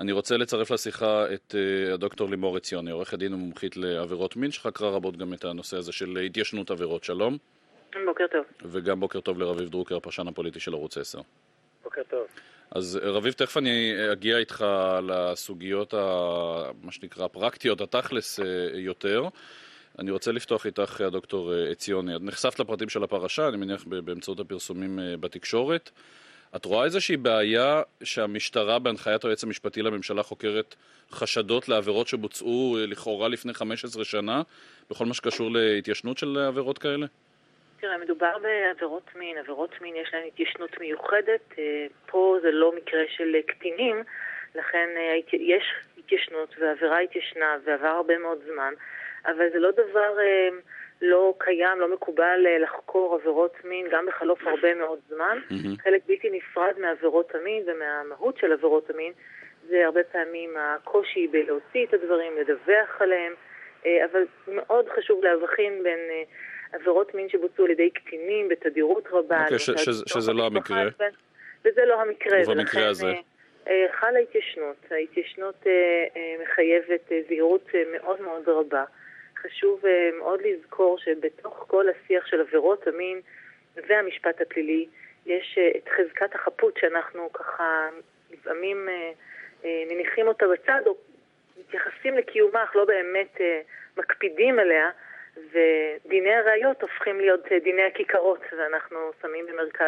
אני רוצה לצרף לשיחה את הדוקטור לימור עציוני, עורכת דין ומומחית לעבירות מין, שחקרה רבות גם את הנושא הזה של התיישנות עבירות. שלום. בוקר טוב. וגם בוקר טוב לרביב דרוקר, הפרשן הפוליטי של ערוץ 10. בוקר טוב. אז רביב, תכף אני אגיע איתך לסוגיות, מה שנקרא, פרקטיות, התכלס יותר. אני רוצה לפתוח איתך, הדוקטור עציוני. את נחשפת לפרטים של הפרשה, אני מניח באמצעות הפרסומים בתקשורת. את רואה איזושהי בעיה שהמשטרה בהנחיית היועץ המשפטי לממשלה חוקרת חשדות לעבירות שבוצעו לכאורה לפני 15 שנה, בכל מה שקשור להתיישנות של עבירות כאלה? תראה, מדובר בעבירות מין. עבירות מין יש להן התיישנות מיוחדת. פה זה לא מקרה של קטינים, לכן יש התיישנות והעבירה התיישנה ועבר הרבה מאוד זמן, אבל זה לא דבר לא קיים, לא מקובל לחקור עבירות מין גם בחלוף הרבה מאוד זמן. חלק בלתי נפרד מעבירות המין ומהמהות של עבירות המין זה הרבה פעמים הקושי בלהוציא את הדברים, לדווח עליהם, אבל מאוד חשוב להבחין בין עבירות מין שבוצעו על ידי קטינים בתדירות רבה. שזה לא המקרה. וזה לא המקרה. ובמקרה הזה? חלה התיישנות. ההתיישנות מחייבת זהירות מאוד מאוד רבה. חשוב מאוד לזכור שבתוך כל השיח של עבירות המין והמשפט הפלילי יש את חזקת החפות שאנחנו ככה לפעמים מניחים אותה בצד או מתייחסים לקיומה אך לא באמת מקפידים עליה, ודיני הראיות הופכים להיות דיני הכיכרות ואנחנו שמים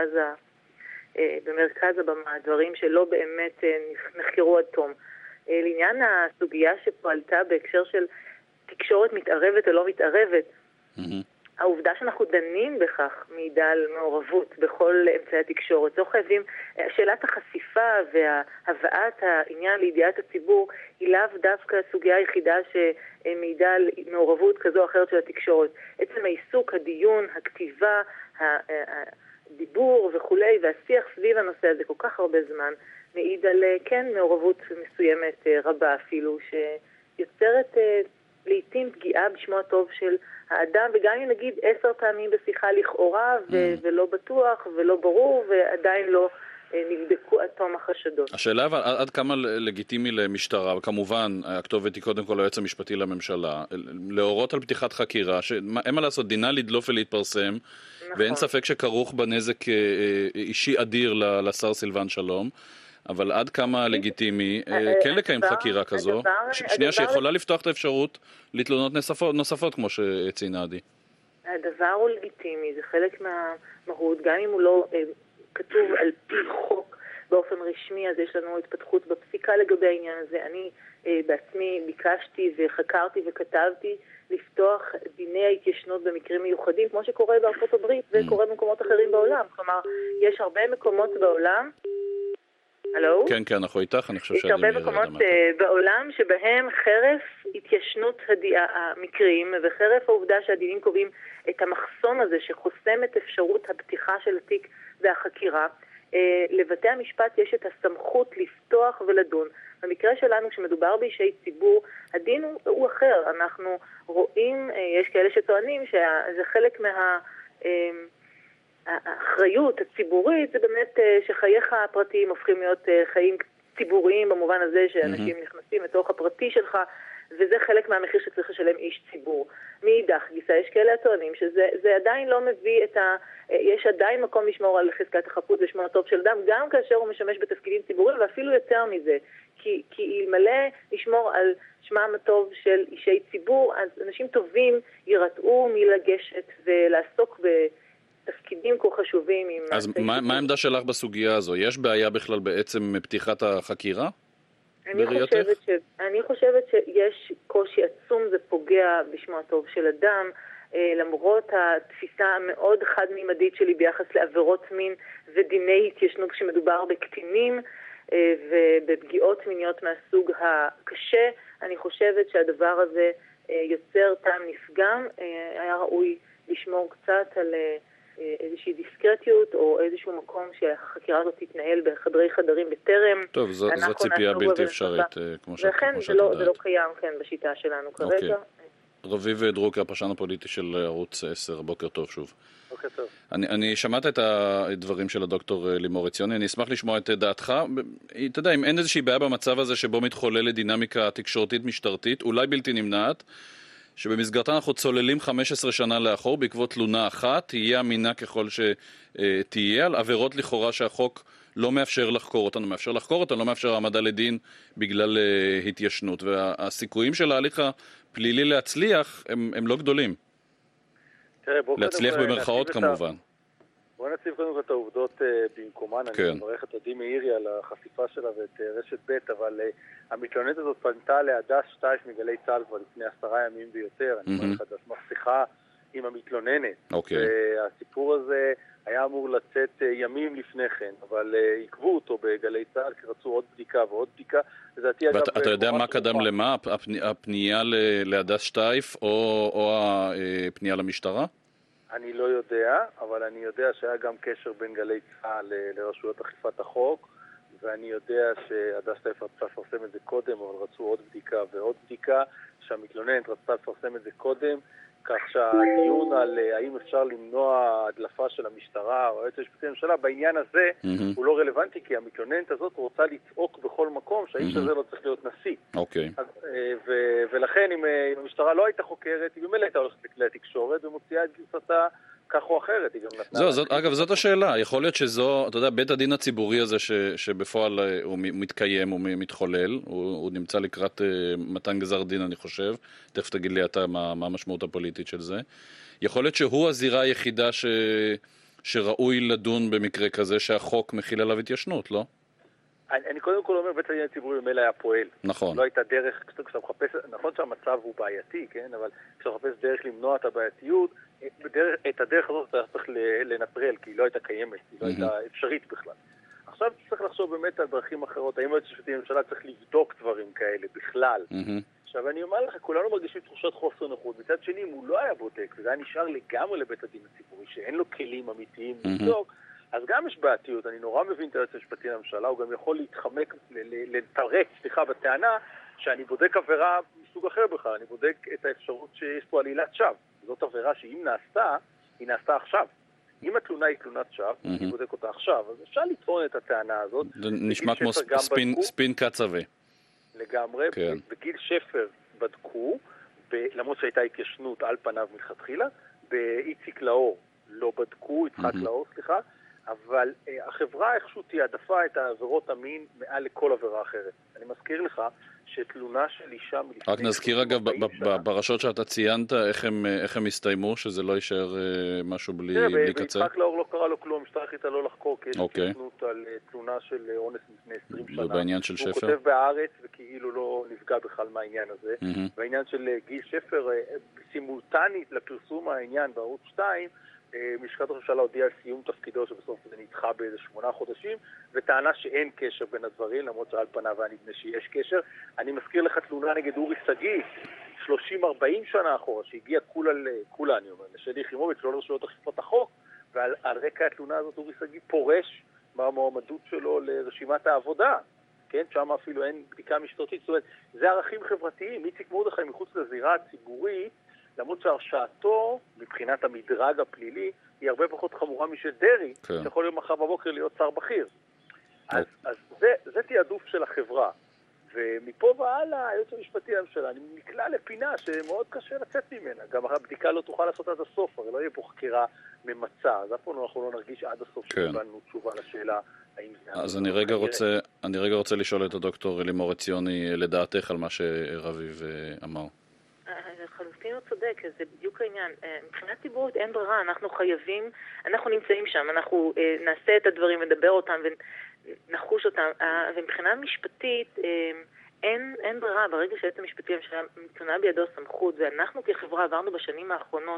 במרכז הבמה דברים שלא באמת נחקרו עד תום. לעניין הסוגיה שפועלתה בהקשר של תקשורת מתערבת או לא מתערבת, העובדה שאנחנו דנים בכך מעידה על מעורבות בכל אמצעי התקשורת. לא חייבים, שאלת החשיפה והבאת העניין לידיעת הציבור היא לאו דווקא הסוגיה היחידה שמעידה על מעורבות כזו או אחרת של התקשורת. עצם העיסוק, הדיון, הכתיבה, הדיבור וכולי, והשיח סביב הנושא הזה כל כך הרבה זמן, מעיד על כן מעורבות מסוימת רבה אפילו, שיוצרת לעתים פגיעה בשמו הטוב של האדם, וגם אם נגיד 10 פעמים בשיחה לכאורה ולא בטוח ולא ברור ועדיין לא נבדקו עד תום החשדות. השאלה אבל עד כמה לגיטימי למשטרה, וכמובן הכתובת היא קודם כל היועץ המשפטי לממשלה, להורות על פתיחת חקירה, שאין מה לעשות, דינה לדלוף ולהתפרסם, נכון. ואין ספק שכרוך בנזק אישי אדיר לשר סילבן שלום, אבל עד כמה לגיטימי כן לקיים חקירה כזו, שנייה שיכולה לפתוח את האפשרות לתלונות נוספות כמו שציינה עדי. הדבר הוא לגיטימי, זה חלק מהמהות, גם אם הוא לא כתוב על פי חוק באופן רשמי, אז יש לנו התפתחות בפסיקה לגבי העניין הזה. אני בעצמי ביקשתי וחקרתי וכתבתי לפתוח דיני ההתיישנות במקרים מיוחדים, כמו שקורה בארצות הברית וקורה במקומות אחרים בעולם. כלומר, יש הרבה מקומות בעולם הלו? כן, אנחנו איתך, אני חושב יש הרבה מקומות בעולם שבהם חרף התיישנות המקרים וחרף העובדה שהדינים קובעים את המחסום הזה שחוסם את אפשרות הפתיחה של התיק והחקירה, לבתי המשפט יש את הסמכות לפתוח ולדון. במקרה שלנו, כשמדובר באישי ציבור, הדין הוא אחר. אנחנו רואים, יש כאלה שטוענים שזה חלק האחריות הציבורית, זה באמת שחייך הפרטיים הופכים להיות חיים ציבוריים במובן הזה שאנשים נכנסים לתוך הפרטי שלך, וזה חלק מהמחיר שצריך לשלם איש ציבור. מאידך גיסא יש כאלה הטוענים שזה עדיין לא מביא יש עדיין מקום לשמור על חזקת החפות ושמו הטוב של אדם, גם כאשר הוא משמש בתפקידים ציבוריים, ואפילו יותר מזה, כי אלמלא לשמור על שמם הטוב של אישי ציבור, אז אנשים טובים ירתעו מלגשת ולעסוק תפקידים כה חשובים. אז מה העמדה שלך בסוגיה הזו? יש בעיה בכלל בעצם פתיחת החקירה? אני חושבת שיש קושי עצום, זה פוגע בשמו הטוב של אדם, למרות התפיסה המאוד חד-מימדית שלי ביחס לעבירות מין ודיני התיישנות כשמדובר בקטינים ובפגיעות מיניות מהסוג הקשה. אני חושבת שהדבר הזה יוצר טעם נפגם. היה ראוי לשמור קצת על איזושהי דיסקרטיות או איזשהו מקום שהחקירה הזאת תתנהל בחדרי חדרים בטרם. טוב, זו ציפייה בלתי אפשרית, כמו שאת יודעת. ולכן זה לא קיים בשיטה שלנו כרגע. רביב דרוקר, הפרשן הפוליטי של ערוץ 10, בוקר טוב שוב. בוקר טוב. אני שמעת את הדברים של הדוקטור לימור עציוני, אני אשמח לשמוע את דעתך. אתה יודע, אם אין איזושהי בעיה במצב הזה שבו מתחוללת דינמיקה תקשורתית משטרתית, אולי בלתי נמנעת, שבמסגרתה אנחנו צוללים 15 שנה לאחור בעקבות תלונה אחת, תהיה אמינה ככל שתהיה, על עבירות לכאורה שהחוק לא מאפשר לחקור אותנו, מאפשר לחקור אותנו, לא מאפשר העמדה לדין בגלל התיישנות, והסיכויים של ההליך הפלילי להצליח הם לא גדולים. להצליח במרכאות כמובן. בוא נציב קודם כל את העובדות במקומן. אני מברך את עדי מאירי על החשיפה שלה ואת רשת ב', אבל המתלוננת הזאת פנתה להדס שטייף מגלי צה"ל כבר לפני 10 ימים ויותר. אני אומר לך, הדס מחשיכה עם המתלוננת. והסיפור הזה היה אמור לצאת ימים לפני כן, אבל עקבו אותו בגלי צה"ל, כי רצו עוד בדיקה ועוד בדיקה. ואתה יודע מה קדם למה? הפנייה להדס שטייף או הפנייה למשטרה? אני לא יודע, אבל אני יודע שהיה גם קשר בין גלי צה"ל לרשויות אכיפת החוק, ואני יודע שהדס שטייף רצתה לפרסם את זה קודם, אבל רצו עוד בדיקה ועוד בדיקה, שהמתלוננת רצתה לפרסם את זה קודם, כך שהדיון על האם אפשר למנוע הדלפה של המשטרה או היועץ המשפטי לממשלה בעניין הזה הוא לא רלוונטי, כי המתלוננת הזאת רוצה לצעוק בכל מקום שהאיש הזה לא צריך להיות נשיא. ולכן אם המשטרה לא הייתה חוקרת, היא במילא הייתה הולכת לכלי התקשורת ומוציאה את גרסתה כך או אחרת. אגב, זאת השאלה. יכול להיות שזו, אתה יודע, בית הדין הציבורי הזה שבפועל הוא מתקיים, הוא מתחולל, הוא נמצא לקראת מתן גזר דין, אני חושב. תכף תגיד לי אתה מה המשמעות הפוליטית של זה. יכול להיות שהוא הזירה היחידה שראוי לדון במקרה כזה שהחוק מכיל עליו התיישנות, לא? אני קודם כל אומר, בית הדין הציבורי במילא היה פועל. נכון. לא הייתה דרך, כשאתה מחפש, נכון שהמצב הוא בעייתי, כן? אבל כשאתה מחפש דרך למנוע את הבעייתיות, את הדרך הזאת אתה צריך לנטרל, כי היא לא הייתה קיימת, היא לא הייתה אפשרית בכלל. עכשיו צריך לחשוב באמת על דרכים אחרות, האם היועץ המשפטי לממשלה צריך לבדוק דברים כאלה בכלל. עכשיו אני אומר לך, כולנו מרגישים תחושת חוסר נוחות, מצד שני אם הוא לא היה בודק, וזה היה נשאר לגמרי לבית הדין הציבורי, שאין לו כלים אמיתיים לבדוק, אז גם יש בעייתיות. אני נורא מבין את היועץ המשפטי לממשלה, הוא גם יכול להתחמק, לתרץ, בטענה שאני בודק עבירה מסוג אחר בכלל, אני בודק את האפשרות שיש פה עלילת שווא. זאת עבירה שאם נעשתה, היא נעשתה עכשיו. אם התלונה היא תלונת שווא, אני בודק אותה עכשיו, אז אפשר לטעון את הטענה הזאת. זה נשמע כמו ספין קצווה. לגמרי, בגיל שפר בדקו, למרות שהייתה התיישנות על פניו מלכתחילה, באיציק לאור לא בדקו, יצחק לאור, סליחה, אבל החברה איכשהו תיעדפה את העבירות המין מעל לכל עבירה אחרת. אני מזכיר לך שתלונה של אישה רק נזכיר אגב, ברשות שאתה ציינת, איך הם הסתיימו, שזה לא יישאר משהו בלי קצה? ביצחק לאור לא קרה לו כלום, המשטרה החליטה לא לחקור, כי יש התיישנות על תלונה של אונס לפני 20 שנה. ובעניין של שפר? הוא כותב בהארץ וכאילו לא נפגע בכלל מהעניין הזה. בעניין של גיל שפר, סימולטנית לפרסום העניין בערוץ 2, משכת ראש הממשלה הודיעה על סיום תפקידו שבסוף זה נדחה באיזה 8 חודשים, וטענה שאין קשר בין הדברים, למרות שעל פניו היה נדמה שיש קשר. אני מזכיר לך תלונה נגד אורי שגיא, 30-40 שנה אחורה, שהגיעה כולה, אני אומר, לשלי יחימוביץ, לא לרשויות אכיפת החוק, ועל רקע התלונה הזאת אורי שגיא פורש מהמועמדות שלו לרשימת העבודה, כן? שם אפילו אין בדיקה משטרתית. זאת אומרת, זה ערכים חברתיים. איציק מרדכי מחוץ לזירה הציבורית, למרות שהרשעתו, מבחינת המדרג הפלילי, היא הרבה פחות חמורה משל דרי, שיכול להיות מחר בבוקר להיות שר בכיר. אז זה תיעדוף של החברה. ומפה והלאה, היועץ המשפטי לממשלה, אני נקלע לפינה שמאוד קשה לצאת ממנה. גם הבדיקה לא תוכל לעשות עד הסוף, הרי לא יהיה פה חקירה ממצה. אז אף פעם אנחנו לא נרגיש עד הסוף שקיבלנו תשובה לשאלה האם זה... אז אני רגע רוצה לשאול את הדוקטור לימור עציוני לדעתך על מה שרביב אמר. חלוטין הוא צודק, זה בדיוק העניין. מבחינת ציבורית אין ברירה, אנחנו חייבים, אנחנו נמצאים שם, אנחנו נעשה את הדברים, נדבר אותם ונחוש אותם, ומבחינה משפטית אין ברירה. ברגע שהיועץ המשפטי נתונה בידו סמכות, ואנחנו כחברה עברנו בשנים האחרונות,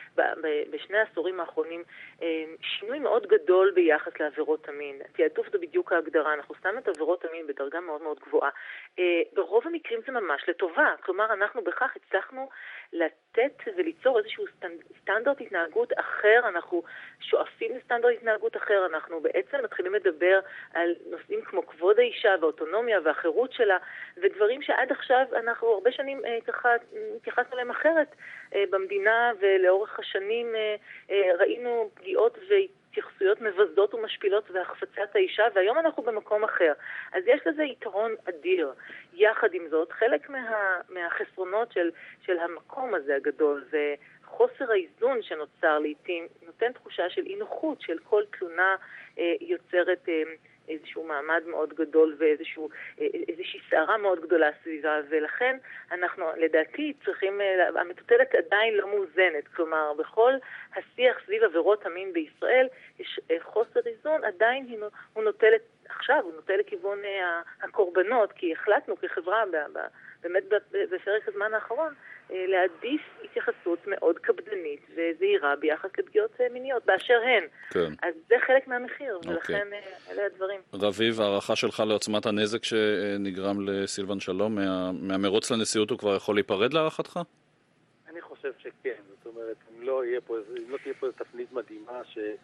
בשני העשורים האחרונים, שינוי מאוד גדול ביחס לעבירות המין. תיעדוף זה בדיוק ההגדרה. אנחנו שמים את עבירות המין בדרגה מאוד מאוד גבוהה. ברוב המקרים זה ממש לטובה. כלומר, אנחנו בכך הצלחנו לתת וליצור איזשהו סטנדרט התנהגות אחר. אנחנו שואפים לסטנדרט התנהגות אחר. אנחנו בעצם מתחילים לדבר על נושאים כמו כבוד האישה והאוטונומיה והחירות שלה, ודברים שעד עכשיו אנחנו הרבה שנים ככה התייחסנו להם אחרת במדינה, ולאורך השנים ראינו פגיעות התייחסויות מבזות ומשפילות והחפצת האישה, והיום אנחנו במקום אחר. אז יש לזה יתרון אדיר. יחד עם זאת, חלק מהחסרונות של המקום הזה הגדול, וחוסר האיזון שנוצר לעתים, נותן תחושה של אי-נוחות, של כל תלונה יוצרת איזשהו מעמד מאוד גדול ואיזושהי סערה מאוד גדולה סביבה, ולכן אנחנו לדעתי צריכים, המטוטלת עדיין לא מאוזנת, כלומר בכל השיח סביב עבירות המין בישראל יש חוסר איזון, עדיין הוא נוטה עכשיו, הוא נוטה לכיוון הקורבנות, כי החלטנו כחברה באמת בפרק הזמן האחרון להעדיף התייחסות מאוד קפדנית וזהירה ביחס לפגיעות מיניות באשר הן. כן. אז זה חלק מהמחיר, ולכן אלה הדברים. רביב, הערכה שלך לעוצמת הנזק שנגרם לסילבן שלום מהמרוץ לנשיאות, הוא כבר יכול להיפרד להערכתך? אני חושב שכן. זאת אומרת, אם לא תהיה פה תפנית מדהימה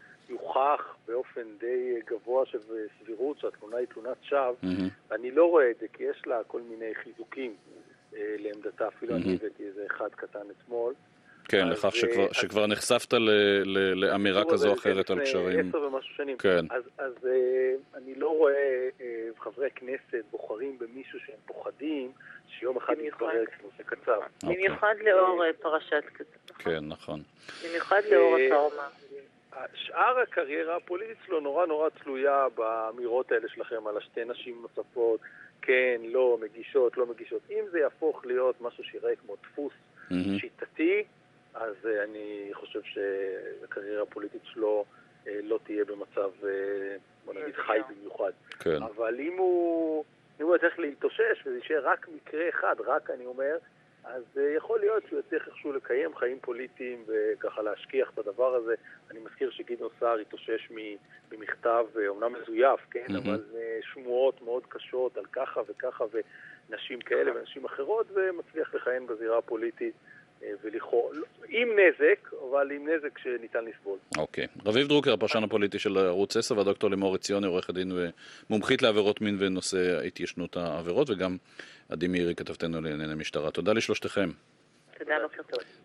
שיוכח באופן די גבוה של סבירות שהתלונה היא תלונת שווא, אני לא רואה את זה, כי יש לה כל מיני חיזוקים לעמדתה, אפילו אני הבאתי איזה אחד קטן אתמול. כן, לכך שכבר נחשפת לאמירה כזו או אחרת על קשרים. 10 ומשהו שנים. כן. אז אני לא רואה חברי כנסת בוחרים במישהו שהם פוחדים שיום אחד יתברר כנושא קצר. במיוחד לאור פרשת כזאת. כן, נכון. במיוחד לאור הטראומה. שאר הקריירה הפוליטית שלו נורא תלויה באמירות האלה שלכם על השתי נשים נוספות, כן, לא, מגישות, לא מגישות. אם זה יהפוך להיות משהו שיראה כמו דפוס שיטתי, אז אני חושב שהקריירה הפוליטית שלו לא תהיה במצב, בוא נגיד, חי במיוחד. כן. אבל אם הוא צריך להתאושש וזה יישאר רק מקרה אחד, רק אני אומר, אז יכול להיות שהוא יצליח איכשהו לקיים חיים פוליטיים וככה להשכיח בדבר הזה. אני מזכיר שגדעון סער התאושש ממכתב, אומנם מזויף, כן, אבל שמועות מאוד קשות על ככה וככה ונשים כאלה ונשים אחרות, ומצליח לכהן בזירה הפוליטית עם נזק, אבל עם נזק שניתן לסבול. אוקיי. רביב דרוקר, הפרשן הפוליטי של ערוץ 10, והדוקטור לימור עציוני, עורכת דין ומומחית לעבירות מין ונושא התיישנות העבירות, וגם עדי מאירי, כתבתנו לענייני משטרה. תודה לשלושתכם. תודה, בוקר טוב.